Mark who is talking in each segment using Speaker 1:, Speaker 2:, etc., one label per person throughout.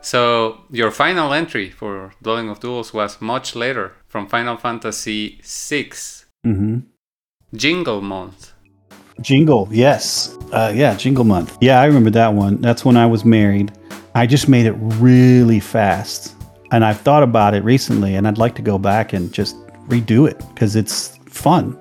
Speaker 1: So your final entry for Dwelling of Duels was much later, from Final Fantasy VI,
Speaker 2: Mm-hmm.
Speaker 1: Jingle Month.
Speaker 2: Jingle, yes. Jingle Month. Yeah, I remember that one. That's when I was married. I just made it really fast. And I've thought about it recently, and I'd like to go back and just redo it because it's fun.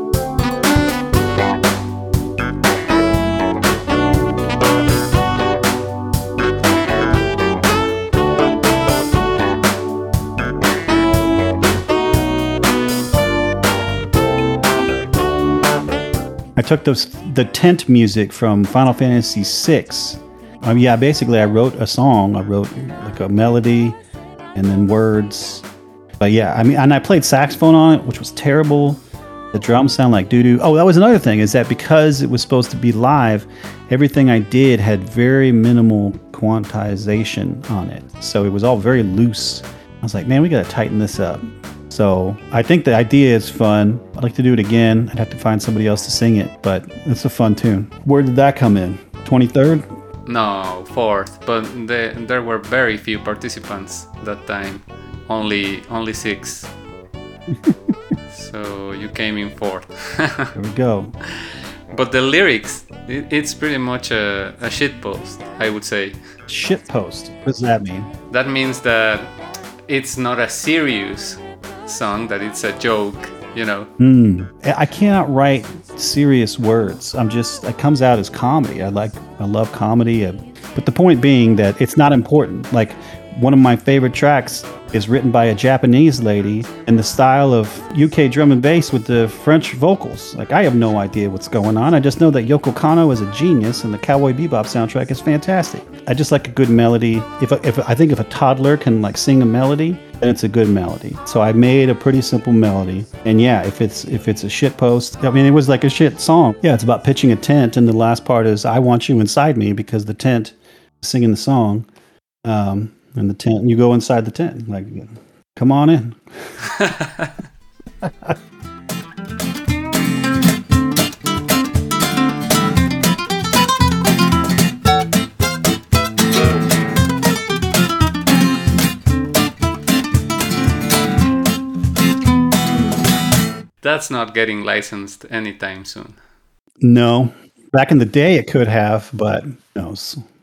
Speaker 2: I took the tent music from Final Fantasy VI. Basically I wrote a song. I wrote like a melody and then words. But yeah, and I played saxophone on it, which was terrible. The drums sound like doo-doo. Oh, that was another thing, is that because it was supposed to be live, everything I did had very minimal quantization on it. So it was all very loose. I was like, man, we got to tighten this up. So I think the idea is fun. I'd like to do it again. I'd have to find somebody else to sing it, but it's a fun tune. Where did that come in? 23rd?
Speaker 1: No, fourth. But there were very few participants that time. Only 6. So you came in fourth.
Speaker 2: There we go.
Speaker 1: But the lyrics, it's pretty much a shitpost, I would say.
Speaker 2: Shitpost? What does that mean?
Speaker 1: That means that it's not a serious song, that it's a joke, you know.
Speaker 2: I cannot write serious words. It comes out as comedy. I love comedy. But the point being that it's not important. Like, one of my favorite tracks is written by a Japanese lady in the style of UK drum and bass with the French vocals. Like, I have no idea what's going on. I just know that Yoko Kanno is a genius and the Cowboy Bebop soundtrack is fantastic. I just like a good melody. If a toddler can like sing a melody, then it's a good melody. So I made a pretty simple melody. And yeah, if it's a shit post, I mean, it was like a shit song. Yeah, it's about pitching a tent, and the last part is I want you inside me, because the tent is singing the song. And the tent, you go inside the tent, like, come on in.
Speaker 1: That's not getting licensed anytime soon.
Speaker 2: No. Back in the day, it could have, but who knows?